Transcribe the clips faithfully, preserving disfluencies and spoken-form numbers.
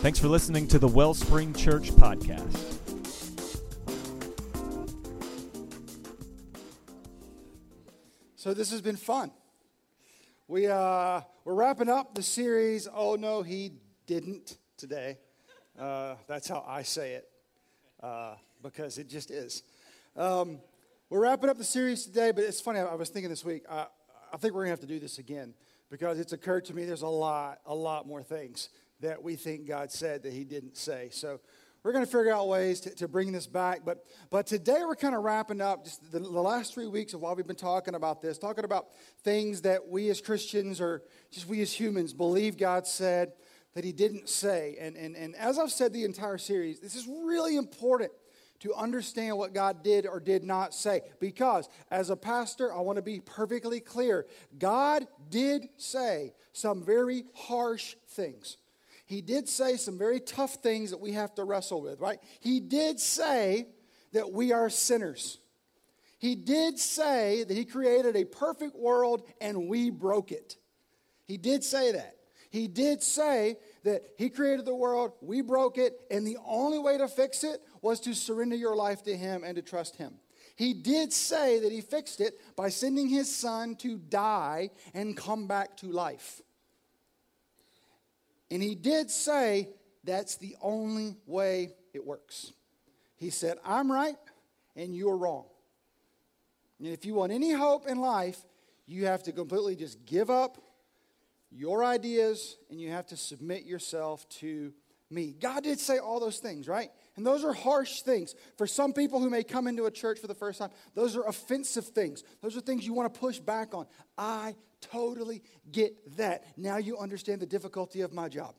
Thanks for listening to the Wellspring Church podcast. So this has been fun. We, uh, we're wrapping up the series, Oh No, He Didn't, today. Uh, that's how I say it, uh, because it just is. Um, we're wrapping up the series today, but it's funny, I, I was thinking this week, uh, I think we're going to have to do this again, because it's occurred to me there's a lot, a lot more things that we think God said that He didn't say. So we're going to figure out ways to, to bring this back. But but today we're kind of wrapping up just the, the last three weeks of while we've been talking about this, talking about things that we as Christians or just we as humans believe God said that He didn't say. And, and, and as I've said the entire series, this is really important to understand what God did or did not say. Because as a pastor, I want to be perfectly clear. God did say some very harsh things. He did say some very tough things that we have to wrestle with, right? He did say that we are sinners. He did say that He created a perfect world and we broke it. He did say that. He did say that He created the world, we broke it, and the only way to fix it was to surrender your life to Him and to trust Him. He did say that He fixed it by sending His Son to die and come back to life. And He did say that's the only way it works. He said, I'm right and you're wrong. And if you want any hope in life, you have to completely just give up your ideas and you have to submit yourself to me. God did say all those things, right? And those are harsh things. For some people who may come into a church for the first time, those are offensive things. Those are things you want to push back on. I totally get that. Now you understand the difficulty of my job.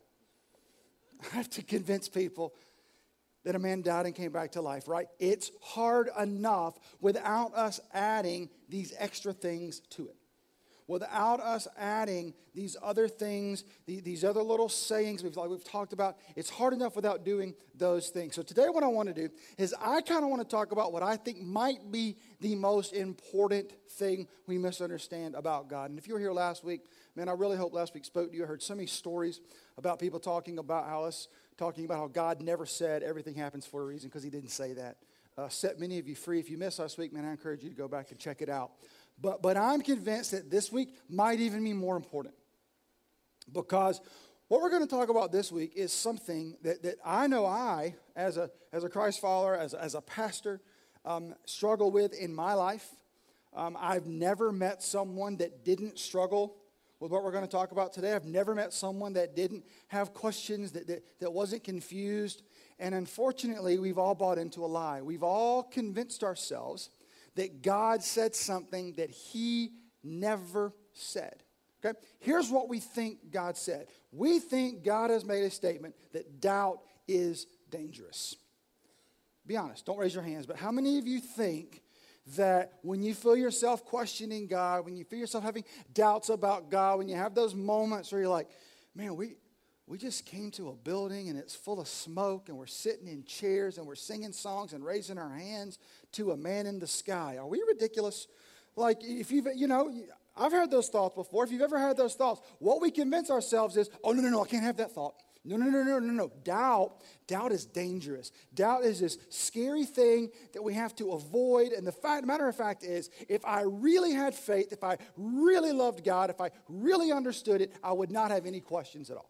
I have to convince people that a man died and came back to life, right? It's hard enough without us adding these extra things to it. Without us adding these other things, these other little sayings we've, like we've talked about, it's hard enough without doing those things. So today what I want to do is I kind of want to talk about what I think might be the most important thing we misunderstand about God. And if you were here last week, man, I really hope last week spoke to you. I heard so many stories about people talking about how us, talking about how God never said everything happens for a reason because He didn't say that. Uh, set many of you free. If you missed last week, man, I encourage you to go back and check it out. But but I'm convinced that this week might even be more important. Because what we're going to talk about this week is something that, that I know I, as a as a Christ follower, as a, as a pastor, um, struggle with in my life. Um, I've never met someone that didn't struggle with what we're going to talk about today. I've never met someone that didn't have questions, that, that, that wasn't confused. And unfortunately, we've all bought into a lie. We've all convinced ourselves that God said something that He never said. Okay? Here's what we think God said. We think God has made a statement that doubt is dangerous. Be honest, don't raise your hands, but how many of you think that when you feel yourself questioning God, when you feel yourself having doubts about God, when you have those moments where you're like, man, we we just came to a building and it's full of smoke and we're sitting in chairs and we're singing songs and raising our hands to a man in the sky. Are we ridiculous? Like, if you've, you know, I've had those thoughts before. If you've ever had those thoughts, what we convince ourselves is, oh, no, no, no, I can't have that thought. No, no, no, no, no, no. Doubt, doubt is dangerous. Doubt is this scary thing that we have to avoid. And the fact, matter of fact is, if I really had faith, if I really loved God, if I really understood it, I would not have any questions at all.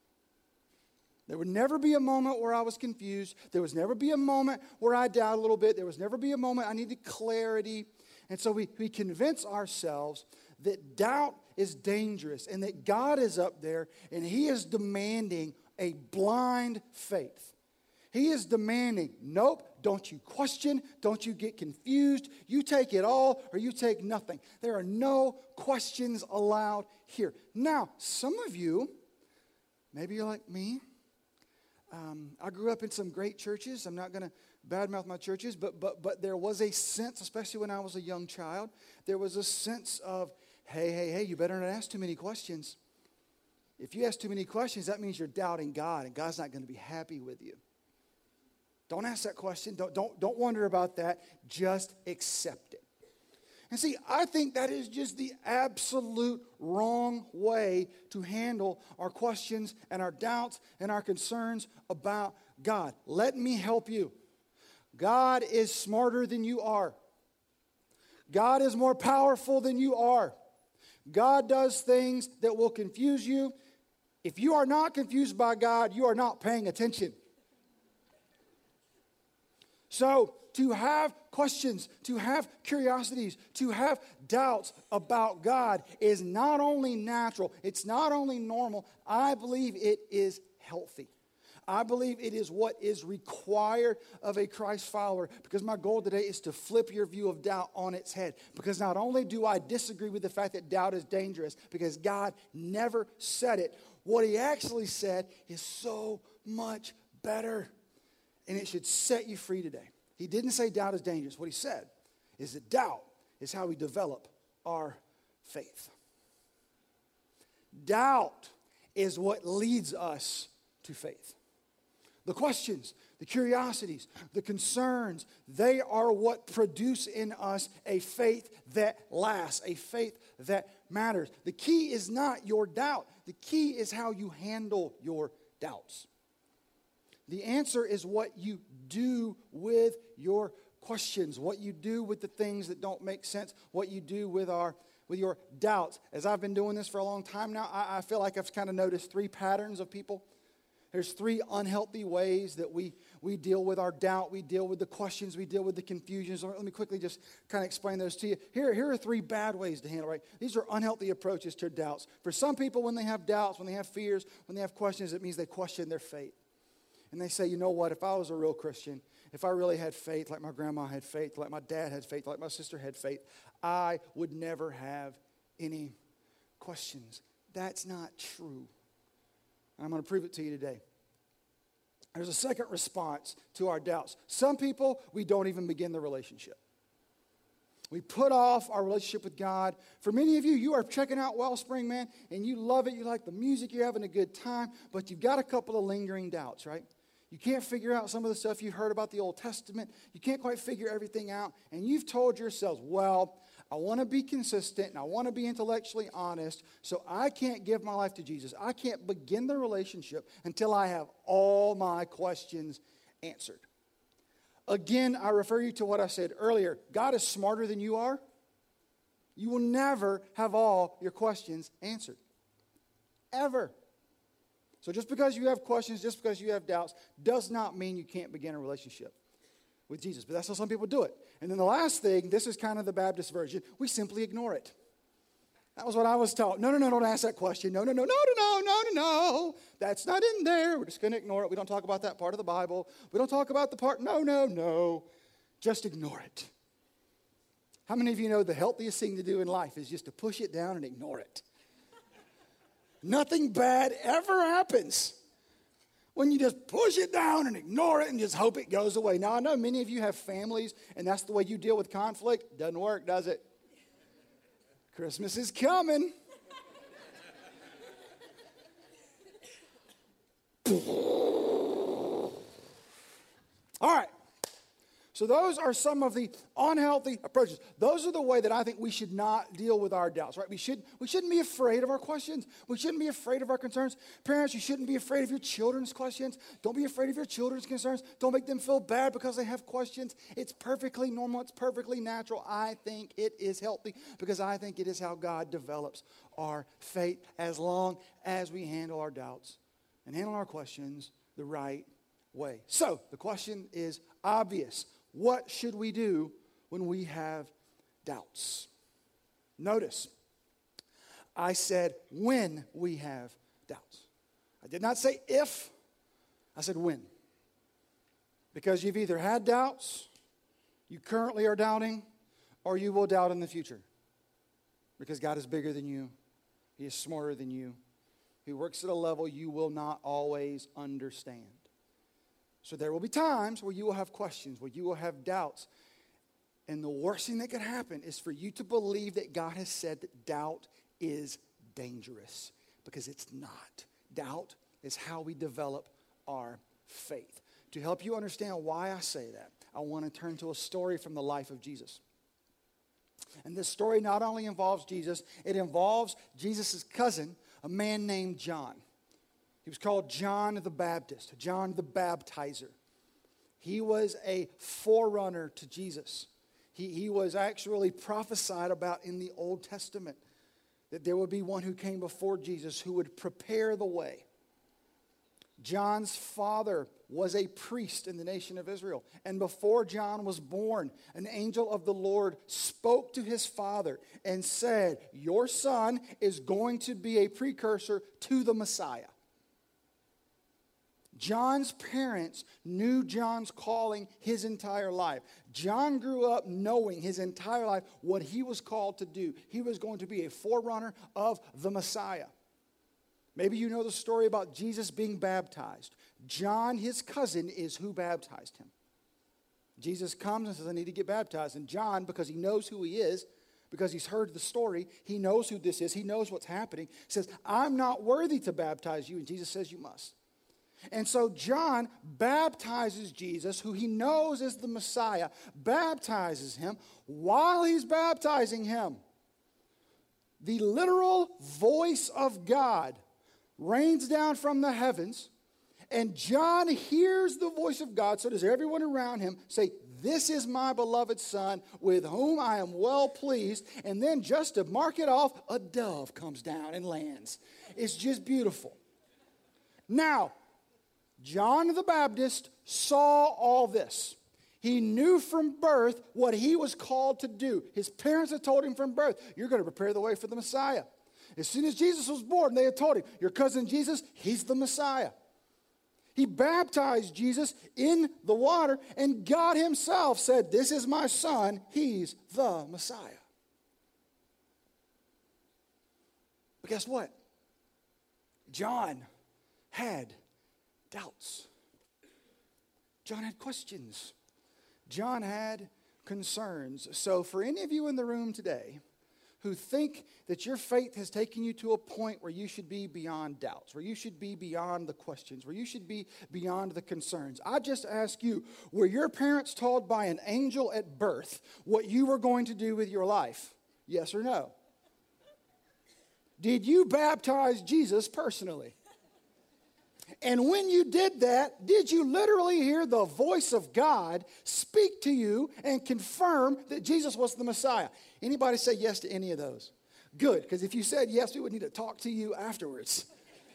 There would never be a moment where I was confused. There was never be a moment where I doubted a little bit. There was never be a moment I needed clarity. And so we, we convince ourselves that doubt is dangerous and that God is up there and He is demanding a blind faith. He is demanding, nope, don't you question, don't you get confused. You take it all or you take nothing. There are no questions allowed here. Now, some of you, maybe you're like me. Um, I grew up in some great churches. I'm not going to badmouth my churches, but but but there was a sense, especially when I was a young child, there was a sense of, hey, hey, hey, you better not ask too many questions. If you ask too many questions, that means you're doubting God, and God's not going to be happy with you. Don't ask that question. Don't, don't, don't wonder about that. Just accept it. And see, I think that is just the absolute wrong way to handle our questions and our doubts and our concerns about God. Let me help you. God is smarter than you are. God is more powerful than you are. God does things that will confuse you. If you are not confused by God, you are not paying attention. So, to have questions, to have curiosities, to have doubts about God is not only natural, it's not only normal, I believe it is healthy. I believe it is what is required of a Christ follower, because my goal today is to flip your view of doubt on its head. Because not only do I disagree with the fact that doubt is dangerous, because God never said it, what he actually said is so much better, and it should set you free today. He didn't say doubt is dangerous. What he said is that doubt is how we develop our faith. Doubt is what leads us to faith. The questions, the curiosities, the concerns, they are what produce in us a faith that lasts, a faith that matters. The key is not your doubt. The key is how you handle your doubts. The answer is what you do with your questions, what you do with the things that don't make sense, what you do with our with your doubts. As I've been doing this for a long time now, I, I feel like I've kind of noticed three patterns of people. There's three unhealthy ways that we, we deal with our doubt, we deal with the questions, we deal with the confusions. Let me quickly just kind of explain those to you. Here, here are three bad ways to handle it, right? These are unhealthy approaches to doubts. For some people, when they have doubts, when they have fears, when they have questions, it means they question their faith. And they say, you know what, if I was a real Christian, if I really had faith, like my grandma had faith, like my dad had faith, like my sister had faith, I would never have any questions. That's not true. I'm going to prove it to you today. There's a second response to our doubts. Some people, we don't even begin the relationship. We put off our relationship with God. For many of you, you are checking out Wellspring, man, and you love it. You like the music. You're having a good time. But you've got a couple of lingering doubts, right? You can't figure out some of the stuff you've heard about the Old Testament. You can't quite figure everything out. And you've told yourselves, well, I want to be consistent and I want to be intellectually honest, so I can't give my life to Jesus. I can't begin the relationship until I have all my questions answered. Again, I refer you to what I said earlier. God is smarter than you are. You will never have all your questions answered. Ever. So just because you have questions, just because you have doubts, does not mean you can't begin a relationship with Jesus. But that's how some people do it. And then the last thing, this is kind of the Baptist version, we simply ignore it. That was what I was taught. No, no, no, don't ask that question. No, no, no, no, no, no, no, no, no. That's not in there. We're just going to ignore it. We don't talk about that part of the Bible. We don't talk about the part, no, no, no. Just ignore it. How many of you know the healthiest thing to do in life is just to push it down and ignore it? Nothing bad ever happens when you just push it down and ignore it and just hope it goes away. Now, I know many of you have families, and that's the way you deal with conflict. Doesn't work, does it? Christmas is coming. All right. So those are some of the unhealthy approaches. Those are the way that I think we should not deal with our doubts, right? We, should, we shouldn't be afraid of our questions. We shouldn't be afraid of our concerns. Parents, you shouldn't be afraid of your children's questions. Don't be afraid of your children's concerns. Don't make them feel bad because they have questions. It's perfectly normal. It's perfectly natural. I think it is healthy because I think it is how God develops our faith as long as we handle our doubts and handle our questions the right way. So the question is obvious. What should we do when we have doubts? Notice, I said when we have doubts. I did not say if, I said when. Because you've either had doubts, you currently are doubting, or you will doubt in the future. Because God is bigger than you. He is smarter than you. He works at a level you will not always understand. So there will be times where you will have questions, where you will have doubts. And the worst thing that could happen is for you to believe that God has said that doubt is dangerous. Because it's not. Doubt is how we develop our faith. To help you understand why I say that, I want to turn to a story from the life of Jesus. And this story not only involves Jesus, it involves Jesus' cousin, a man named John. He was called John the Baptist, John the Baptizer. He was a forerunner to Jesus. He, he was actually prophesied about in the Old Testament, that there would be one who came before Jesus who would prepare the way. John's father was a priest in the nation of Israel. And before John was born, an angel of the Lord spoke to his father and said, your son is going to be a precursor to the Messiah. John's parents knew John's calling his entire life. John grew up knowing his entire life what he was called to do. He was going to be a forerunner of the Messiah. Maybe you know the story about Jesus being baptized. John, his cousin, is who baptized him. Jesus comes and says, I need to get baptized. And John, because he knows who he is, because he's heard the story, he knows who this is, he knows what's happening, says, I'm not worthy to baptize you. And Jesus says, you must. And so John baptizes Jesus, who he knows is the Messiah, baptizes him. While he's baptizing him, the literal voice of God rains down from the heavens, and John hears the voice of God, so does everyone around him, say, this is my beloved son, with whom I am well pleased. And then just to mark it off, a dove comes down and lands. It's just beautiful. Now, John the Baptist saw all this. He knew from birth what he was called to do. His parents had told him from birth, you're going to prepare the way for the Messiah. As soon as Jesus was born, they had told him, your cousin Jesus, he's the Messiah. He baptized Jesus in the water, and God himself said, this is my son, he's the Messiah. But guess what? John had doubts. John had questions. John had concerns. So for any of you in the room today who think that your faith has taken you to a point where you should be beyond doubts, where you should be beyond the questions, where you should be beyond the concerns, I just ask you, were your parents told by an angel at birth what you were going to do with your life? Yes or no? Did you baptize Jesus personally? And when you did that, did you literally hear the voice of God speak to you and confirm that Jesus was the Messiah? Anybody say yes to any of those? Good, because if you said yes, we would need to talk to you afterwards.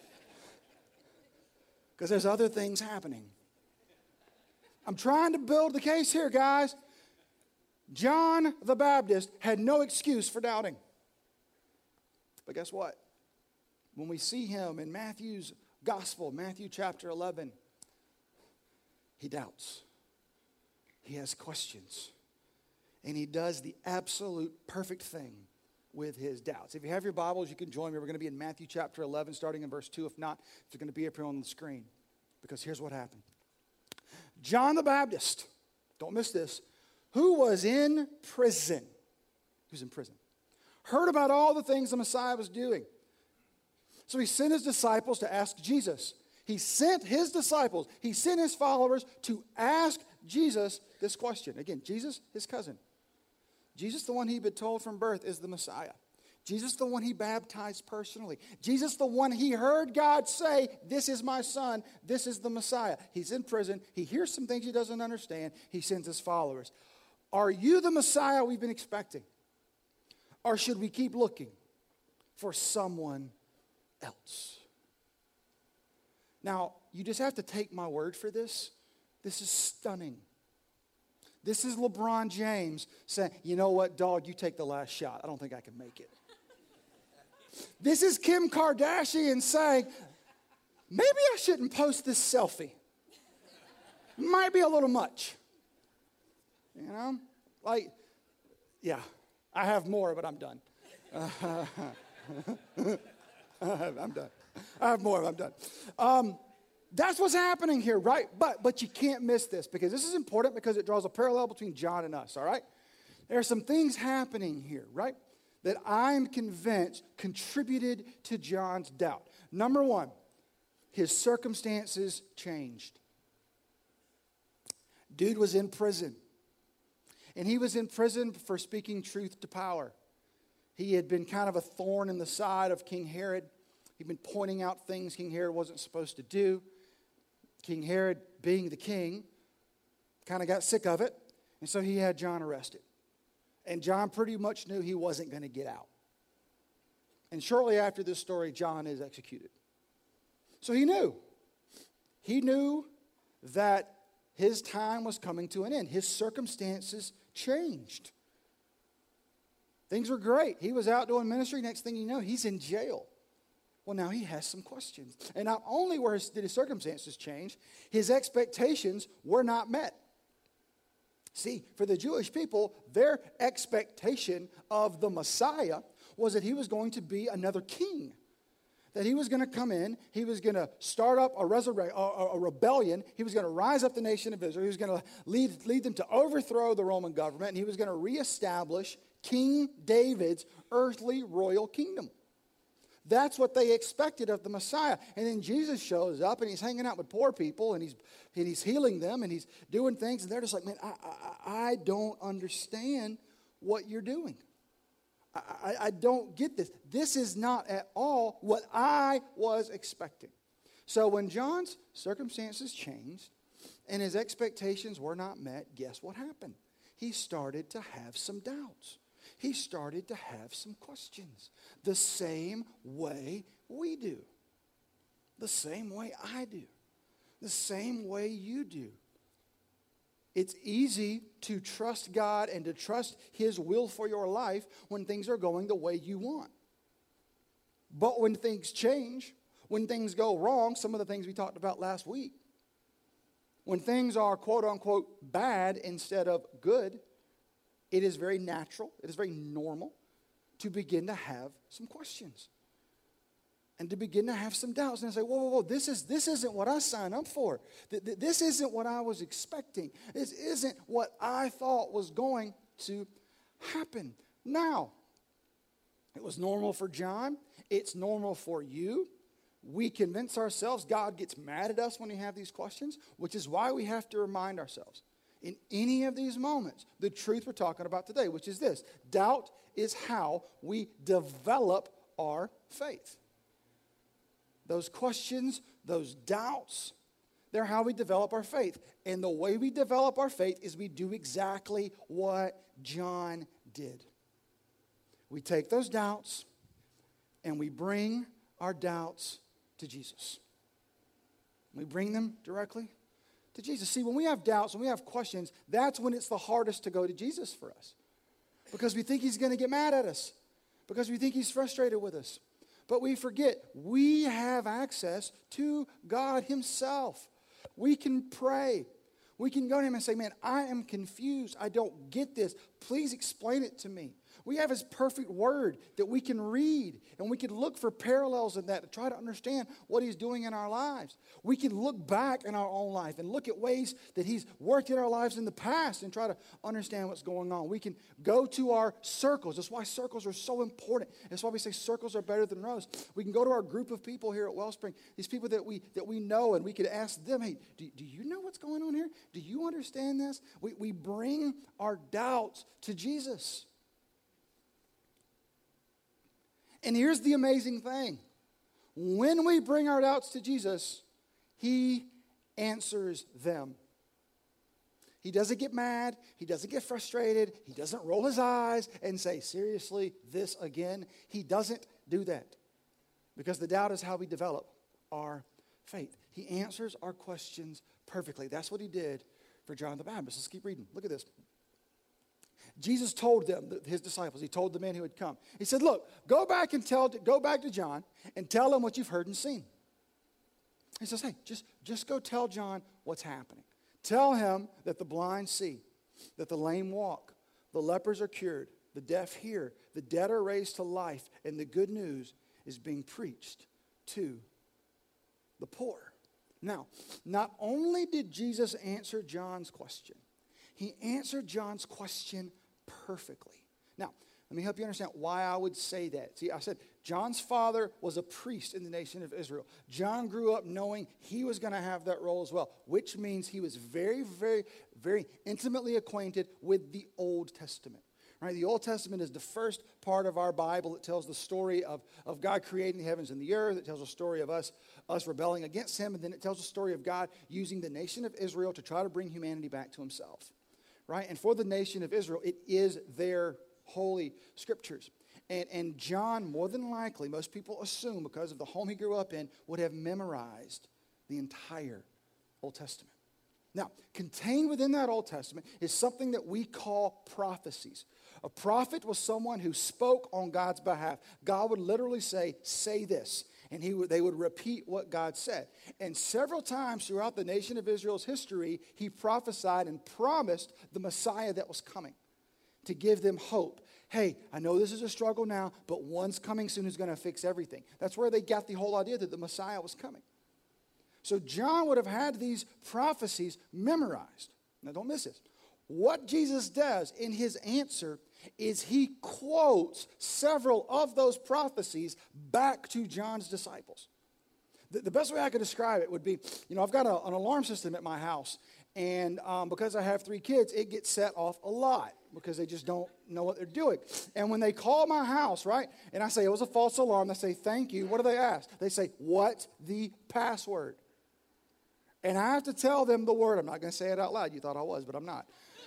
Because there's other things happening. I'm trying to build the case here, guys. John the Baptist had no excuse for doubting. But guess what? When we see him in Matthew's Gospel, Matthew chapter eleven, he doubts. He has questions. And he does the absolute perfect thing with his doubts. If you have your Bibles, you can join me. We're going to be in Matthew chapter eleven, starting in verse two. If not, it's going to be up here on the screen. Because here's what happened. John the Baptist, don't miss this, who was in prison. He was in prison. Heard about all the things the Messiah was doing. So he sent his disciples to ask Jesus. He sent his disciples, he sent his followers to ask Jesus this question. Again, Jesus, his cousin. Jesus, the one he'd been told from birth, is the Messiah. Jesus, the one he baptized personally. Jesus, the one he heard God say, this is my son, this is the Messiah. He's in prison. He hears some things he doesn't understand. He sends his followers. Are you the Messiah we've been expecting? Or should we keep looking for someone else? Now, you just have to take my word for this. This is stunning. This is LeBron James saying, you know what, dog, you take the last shot. I don't think I can make it. This is Kim Kardashian saying, maybe I shouldn't post this selfie. Might be a little much. You know? Like, yeah, I have more, but I'm done. Uh, I'm done. I have more, but I'm done. Um, that's what's happening here, right? But but you can't miss this, because this is important, because it draws a parallel between John and us, all right? There are some things happening here, right, that I'm convinced contributed to John's doubt. Number one, his circumstances changed. Dude was in prison. And he was in prison for speaking truth to power. He had been kind of a thorn in the side of King Herod. He'd been pointing out things King Herod wasn't supposed to do. King Herod, being the king, kind of got sick of it. And so he had John arrested. And John pretty much knew he wasn't going to get out. And shortly after this story, John is executed. So he knew. He knew that his time was coming to an end. His circumstances changed. Things were great. He was out doing ministry. Next thing you know, he's in jail. Well, now he has some questions. And not only were his, did his circumstances change, his expectations were not met. See, for the Jewish people, their expectation of the Messiah was that he was going to be another king. That he was going to come in, he was going to start up a, resurre- a, a rebellion, he was going to rise up the nation of Israel, he was going to lead, lead them to overthrow the Roman government, and he was going to reestablish King David's earthly royal kingdom. That's what they expected of the Messiah. And then Jesus shows up, and he's hanging out with poor people, and he's and he's healing them, and he's doing things, and they're just like, man, I, I, I don't understand what you're doing. I, I, I don't get this. This is not at all what I was expecting. So when John's circumstances changed, and his expectations were not met, guess what happened? He started to have some doubts. He started to have some questions. The same way we do. The same way I do. The same way you do. It's easy to trust God and to trust His will for your life when things are going the way you want. But when things change, when things go wrong, some of the things we talked about last week, when things are quote unquote bad instead of good, it is very natural, it is very normal to begin to have some questions. And to begin to have some doubts and say, whoa, whoa, whoa, this, is, this isn't what I signed up for. This isn't what I was expecting. This isn't what I thought was going to happen. Now, it was normal for John. It's normal for you. We convince ourselves God gets mad at us when we have these questions, which is why we have to remind ourselves. In any of these moments, the truth we're talking about today, which is this: doubt is how we develop our faith. Those questions, those doubts, they're how we develop our faith. And the way we develop our faith is we do exactly what John did. We take those doubts and we bring our doubts to Jesus. We bring them directly to Jesus. See, when we have doubts, when we have questions, that's when it's the hardest to go to Jesus for us. Because we think He's going to get mad at us. Because we think He's frustrated with us. But we forget, we have access to God Himself. We can pray. We can go to Him and say, man, I am confused. I don't get this. Please explain it to me. We have His perfect word that we can read, and we can look for parallels in that to try to understand what He's doing in our lives. We can look back in our own life and look at ways that He's worked in our lives in the past and try to understand what's going on. We can go to our circles. That's why circles are so important. That's why we say circles are better than rows. We can go to our group of people here at Wellspring, these people that we that we know, and we could ask them, hey, do, do you know what's going on here? Do you understand this? We, we bring our doubts to Jesus. And here's the amazing thing. When we bring our doubts to Jesus, He answers them. He doesn't get mad. He doesn't get frustrated. He doesn't roll his eyes and say, seriously, this again? He doesn't do that. Because the doubt is how we develop our faith. He answers our questions perfectly. That's what He did for John the Baptist. Let's keep reading. Look at this. Jesus told them, His disciples, He told the men who had come. He said, look, go back and tell, go back to John and tell him what you've heard and seen. He says, hey, just, just go tell John what's happening. Tell him that the blind see, that the lame walk, the lepers are cured, the deaf hear, the dead are raised to life, and the good news is being preached to the poor. Now, not only did Jesus answer John's question, He answered John's question perfectly. Now, Let me help you understand why I would say that. See, I said John's father was a priest in the nation of Israel. John grew up knowing he was going to have that role as well, which means he was very, very, very intimately acquainted with the Old Testament. Right? The Old Testament is the first part of our Bible. It tells the story of, of God creating the heavens and the earth. It tells a story of us, us rebelling against him. And then it tells a story of God using the nation of Israel to try to bring humanity back to himself. Right? And for the nation of Israel, it is their holy scriptures. And, and John, more than likely, most people assume because of the home he grew up in, would have memorized the entire Old Testament. Now, contained within that Old Testament is something that we call prophecies. A prophet was someone who spoke on God's behalf. God would literally say, say this, and he would, they would repeat what God said. And several times throughout the nation of Israel's history, he prophesied and promised the Messiah that was coming to give them hope. Hey, I know this is a struggle now, but one's coming soon who's going to fix everything. That's where they got the whole idea that the Messiah was coming. So John would have had these prophecies memorized. Now don't miss this. What Jesus does in his answer is he quotes several of those prophecies back to John's disciples. The, the best way I could describe it would be, you know, I've got a, an alarm system at my house, and um, because I have three kids, it gets set off a lot because they just don't know what they're doing. And when they call my house, right, and I say it was a false alarm, they say, thank you. What do they ask? They say, what's the password? And I have to tell them the word. I'm not going to say it out loud. You thought I was, but I'm not.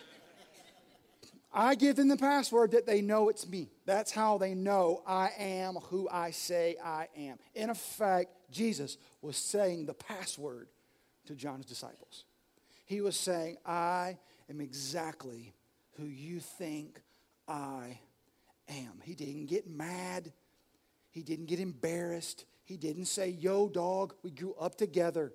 I give them the password that they know it's me. That's how they know I am who I say I am. In effect, Jesus was saying the password to John's disciples. He was saying, I am exactly who you think I am. He didn't get mad. He didn't get embarrassed. He didn't say, yo, dog, we grew up together.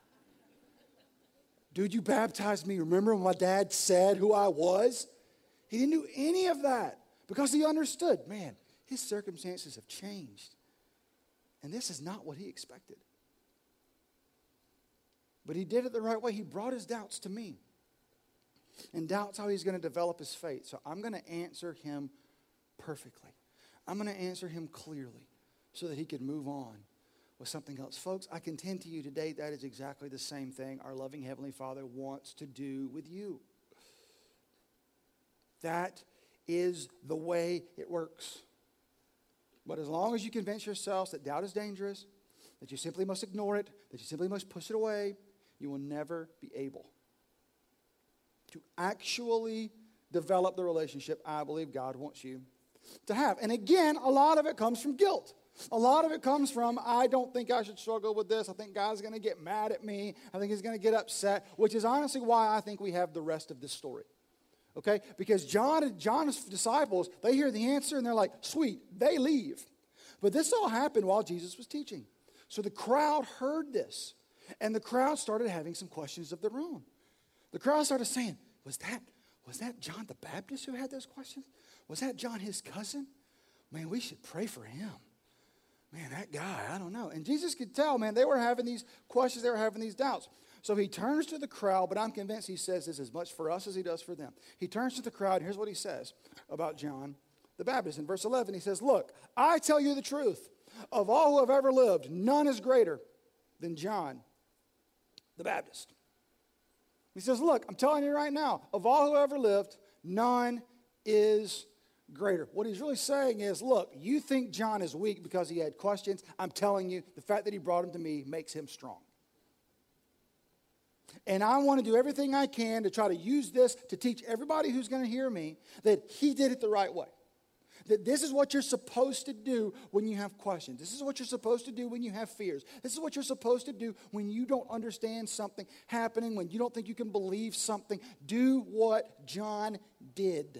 Dude, you baptized me. Remember when my dad said who I was? He didn't do any of that because he understood, man, his circumstances have changed. And this is not what he expected. But he did it the right way. He brought his doubts to me. And doubts how he's going to develop his faith. So I'm going to answer him perfectly. I'm going to answer him clearly so that he could move on with something else. Folks, I contend to you today that is exactly the same thing our loving Heavenly Father wants to do with you. That is the way it works. But as long as you convince yourselves that doubt is dangerous, that you simply must ignore it, that you simply must push it away, you will never be able to actually develop the relationship I believe God wants you to have. And again, a lot of it comes from guilt. A lot of it comes from, I don't think I should struggle with this. I think God's going to get mad at me. I think he's going to get upset, which is honestly why I think we have the rest of this story. Okay? Because John and John's disciples, they hear the answer and they're like, sweet, they leave. But this all happened while Jesus was teaching. So the crowd heard this. And the crowd started having some questions of their own. The crowd started saying, was that, was that John the Baptist who had those questions? Was that John his cousin? Man, we should pray for him. Man, that guy, I don't know. And Jesus could tell, man, they were having these questions, they were having these doubts. So he turns to the crowd, but I'm convinced he says this as much for us as he does for them. He turns to the crowd, and here's what he says about John the Baptist. In verse eleven, he says, look, I tell you the truth. Of all who have ever lived, none is greater than John the Baptist. He says, look, I'm telling you right now, of all who ever lived, none is greater. What he's really saying is, look, you think John is weak because he had questions. I'm telling you, the fact that he brought him to me makes him strong. And I want to do everything I can to try to use this to teach everybody who's going to hear me that he did it the right way. That this is what you're supposed to do when you have questions. This is what you're supposed to do when you have fears. This is what you're supposed to do when you don't understand something happening, when you don't think you can believe something. Do what John did.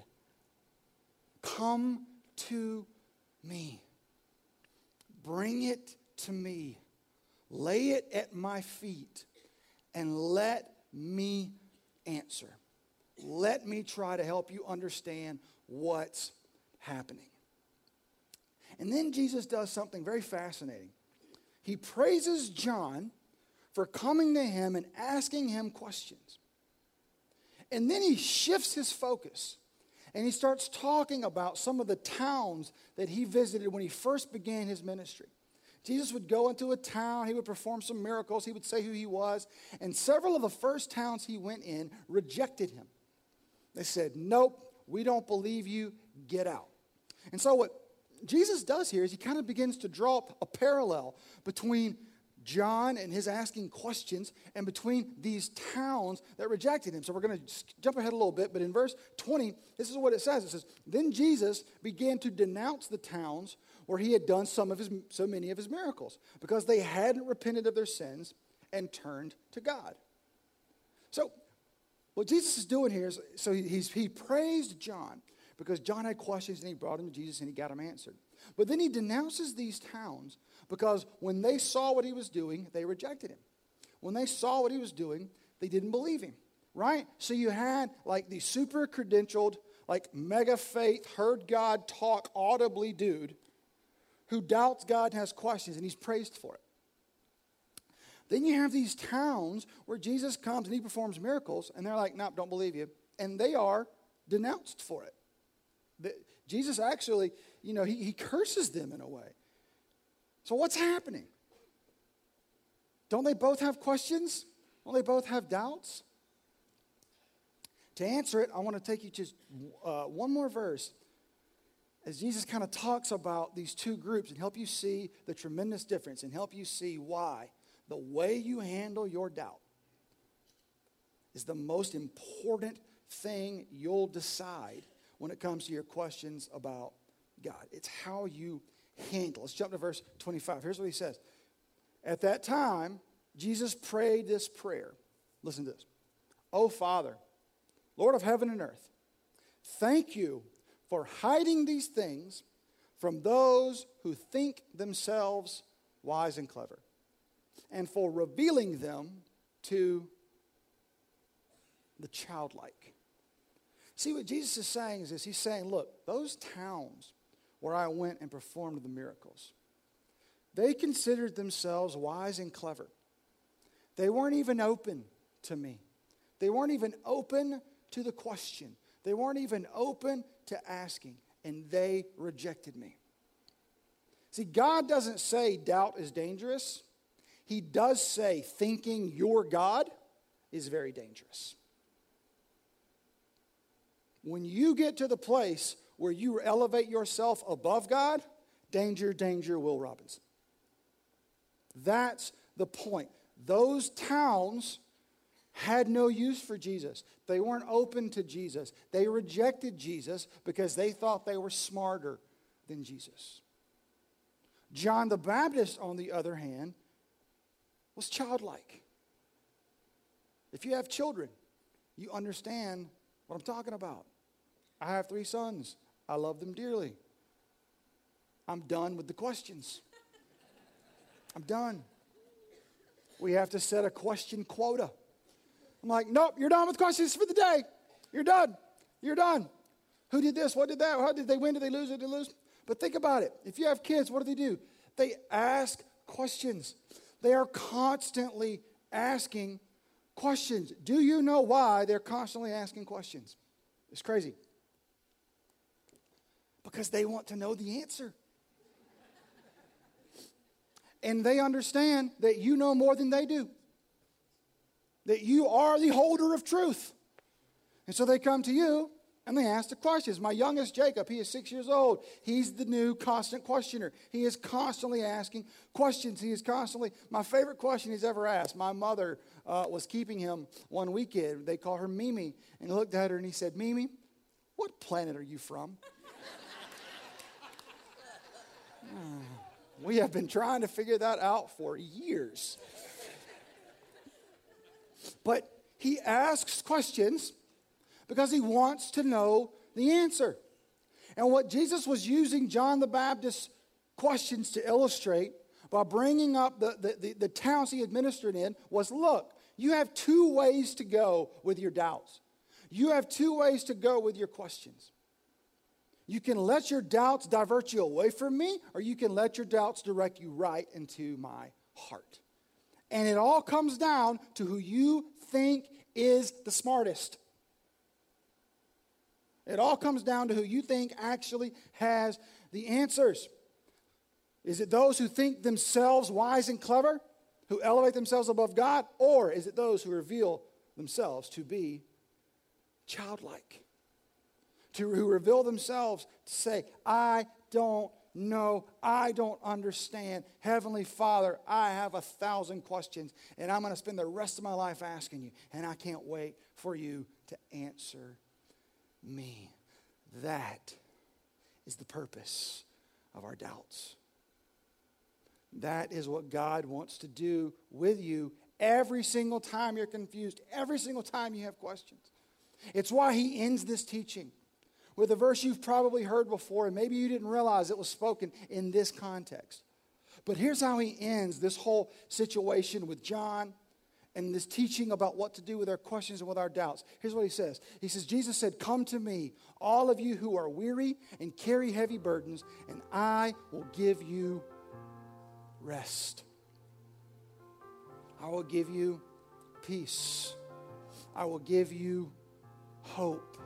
Come to me. Bring it to me. Lay it at my feet and let me answer. Let me try to help you understand what's happening. And then Jesus does something very fascinating. He praises John for coming to him and asking him questions. And then he shifts his focus. And he starts talking about some of the towns that he visited when he first began his ministry. Jesus would go into a town, he would perform some miracles, he would say who he was, and several of the first towns he went in rejected him. They said, nope, we don't believe you, get out. And so what Jesus does here is he kind of begins to draw a parallel between John and his asking questions and between these towns that rejected him. So we're going to jump ahead a little bit, but in verse twenty, this is what it says. It says, then Jesus began to denounce the towns where he had done some of his, so many of his miracles, because they hadn't repented of their sins and turned to God. So what Jesus is doing here is, so he, he's, he praised John because John had questions and he brought him to Jesus and he got them answered. But then he denounces these towns because when they saw what he was doing, they rejected him. When they saw what he was doing, they didn't believe him, right? So you had like the super credentialed, like mega faith, heard God talk audibly dude who doubts God and has questions, and he's praised for it. Then you have these towns where Jesus comes and he performs miracles, and they're like, nope, don't believe you. And they are denounced for it. The, Jesus actually, you know, he, he curses them in a way. So what's happening? Don't they both have questions? Don't they both have doubts? To answer it, I want to take you to uh, one more verse as Jesus kind of talks about these two groups and help you see the tremendous difference and help you see why the way you handle your doubt is the most important thing you'll decide when it comes to your questions about God. It's how you handle. Let's jump to verse twenty-five. Here's what he says. At that time, Jesus prayed this prayer. Listen to this. "O Father, Lord of heaven and earth, thank you for hiding these things from those who think themselves wise and clever, and for revealing them to the childlike." See, what Jesus is saying is this. He's saying, look, those towns where I went and performed the miracles, they considered themselves wise and clever. They weren't even open to me. They weren't even open to the question. They weren't even open to asking, and they rejected me. See, God doesn't say doubt is dangerous. He does say thinking you're God is very dangerous. When you get to the place where you elevate yourself above God, danger, danger, Will Robinson. That's the point. Those towns had no use for Jesus. They weren't open to Jesus. They rejected Jesus because they thought they were smarter than Jesus. John the Baptist, on the other hand, was childlike. If you have children, you understand what I'm talking about. I have three sons. I love them dearly. I'm done with the questions. I'm done. We have to set a question quota. I'm like, nope, you're done with questions for the day. You're done. You're done. Who did this? What did that? How did they win? Did they lose? Did they lose? But think about it. If you have kids, what do they do? They ask questions. They are constantly asking questions. Do you know why they're constantly asking questions? It's crazy. Because they want to know the answer. And they understand that you know more than they do. That you are the holder of truth. And so they come to you and they ask the questions. My youngest, Jacob, he is six years old. He's the new constant questioner. He is constantly asking questions. He is constantly, my favorite question he's ever asked. My mother uh, was keeping him one weekend. They call her Mimi. And he looked at her and he said, "Mimi, what planet are you from?" We have been trying to figure that out for years. But he asks questions because he wants to know the answer. And what Jesus was using John the Baptist's questions to illustrate by bringing up the, the, the, the towns he administered in was, look, you have two ways to go with your doubts. You have two ways to go with your questions. You can let your doubts divert you away from me, or you can let your doubts direct you right into my heart. And it all comes down to who you think is the smartest. It all comes down to who you think actually has the answers. Is it those who think themselves wise and clever, who elevate themselves above God, or is it those who reveal themselves to be childlike, to who reveal themselves to say, I don't know, I don't understand. Heavenly Father, I have a thousand questions, and I'm going to spend the rest of my life asking you, and I can't wait for you to answer me. That is the purpose of our doubts. That is what God wants to do with you every single time you're confused, every single time you have questions. It's why he ends this teaching with a verse you've probably heard before, and maybe you didn't realize it was spoken in this context. But here's how he ends this whole situation with John and this teaching about what to do with our questions and with our doubts. Here's what he says. He says, Jesus said, come to me, all of you who are weary and carry heavy burdens, and I will give you rest. I will give you peace. I will give you hope.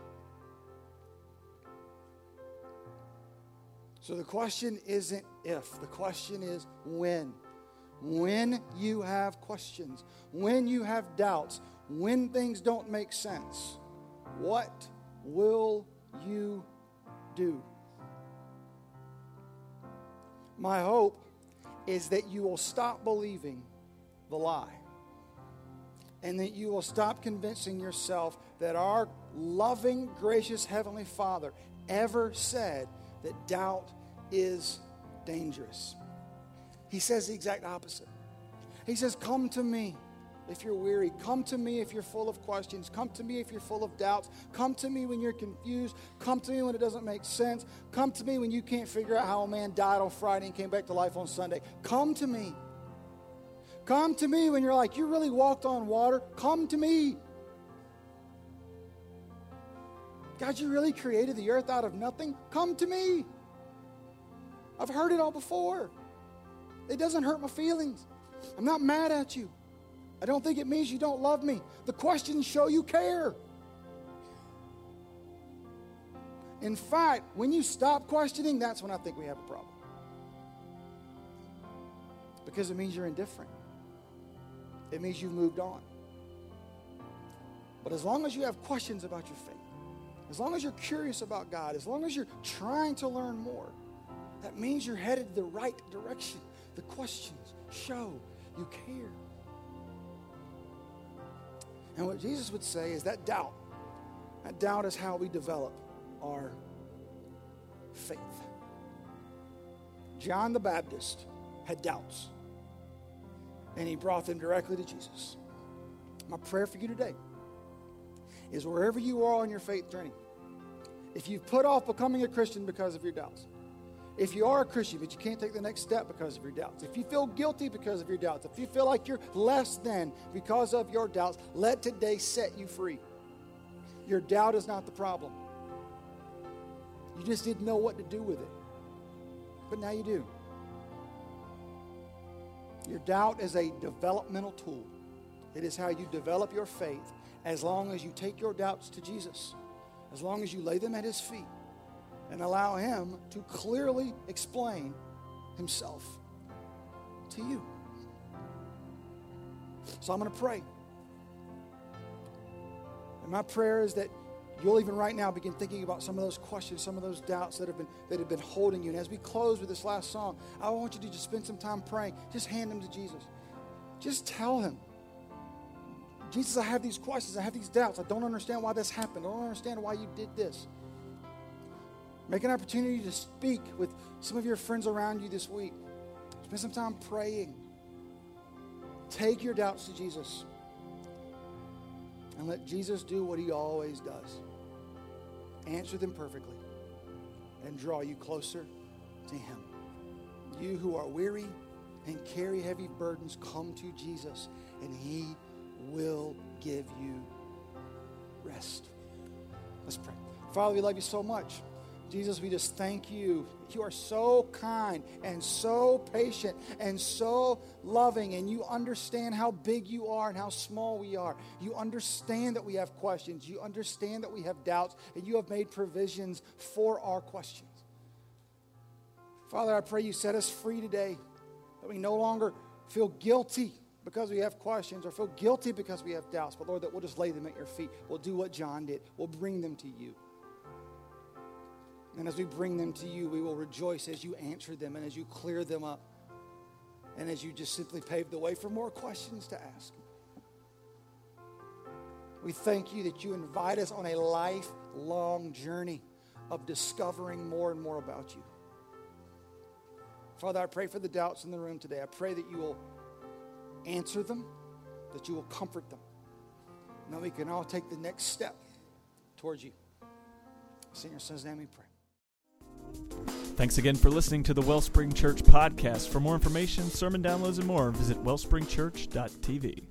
So the question isn't if, the question is when. When you have questions, when you have doubts, when things don't make sense, what will you do? My hope is that you will stop believing the lie, and that you will stop convincing yourself that our loving, gracious Heavenly Father ever said that doubt is dangerous. He says the exact opposite. He says, come to me if you're weary. Come to me if you're full of questions. Come to me if you're full of doubts. Come to me when you're confused. Come to me when it doesn't make sense. Come to me when you can't figure out how a man died on Friday and came back to life on Sunday. Come to me. Come to me when you're like, you really walked on water. Come to me. God, you really created the earth out of nothing? Come to me. I've heard it all before. It doesn't hurt my feelings. I'm not mad at you. I don't think it means you don't love me. The questions show you care. In fact, when you stop questioning, that's when I think we have a problem. Because it means you're indifferent. It means you've moved on. But as long as you have questions about your faith, as long as you're curious about God, as long as you're trying to learn more, that means you're headed the right direction. The questions show you care. And what Jesus would say is that doubt, that doubt is how we develop our faith. John the Baptist had doubts, and he brought them directly to Jesus. My prayer for you today is wherever you are on your faith journey, if you've put off becoming a Christian because of your doubts, if you are a Christian but you can't take the next step because of your doubts, if you feel guilty because of your doubts, if you feel like you're less than because of your doubts, let today set you free. Your doubt is not the problem. You just didn't know what to do with it. But now you do. Your doubt is a developmental tool. It is how you develop your faith as long as you take your doubts to Jesus, as long as you lay them at his feet and allow him to clearly explain himself to you. So I'm going to pray. And my prayer is that you'll even right now begin thinking about some of those questions, some of those doubts that have been that have been holding you. And as we close with this last song, I want you to just spend some time praying. Just hand them to Jesus. Just tell him, Jesus, I have these questions. I have these doubts. I don't understand why this happened. I don't understand why you did this. Make an opportunity to speak with some of your friends around you this week. Spend some time praying. Take your doubts to Jesus. And let Jesus do what he always does. Answer them perfectly. And draw you closer to him. You who are weary and carry heavy burdens, come to Jesus, and he will give you rest. Let's pray. Father, we love you so much. Jesus, we just thank you You are so kind and so patient and so loving, and you understand how big you are and how small we are. You understand that we have questions. You understand that we have doubts, and you have made provisions for our questions. Father, I pray you set us free today, that we no longer feel guilty because we have questions or feel guilty because we have doubts, but Lord, that we'll just lay them at your feet. We'll do what John did. We'll bring them to you. And as we bring them to you, we will rejoice as you answer them and as you clear them up and as you just simply pave the way for more questions to ask. We thank you that you invite us on a lifelong journey of discovering more and more about you. Father, I pray for the doubts in the room today. I pray that you will answer them, that you will comfort them, and that we can all take the next step towards you. In your son's name we pray. Thanks again for listening to the Wellspring Church podcast. For more information, sermon downloads, and more, visit wellspring church dot t v.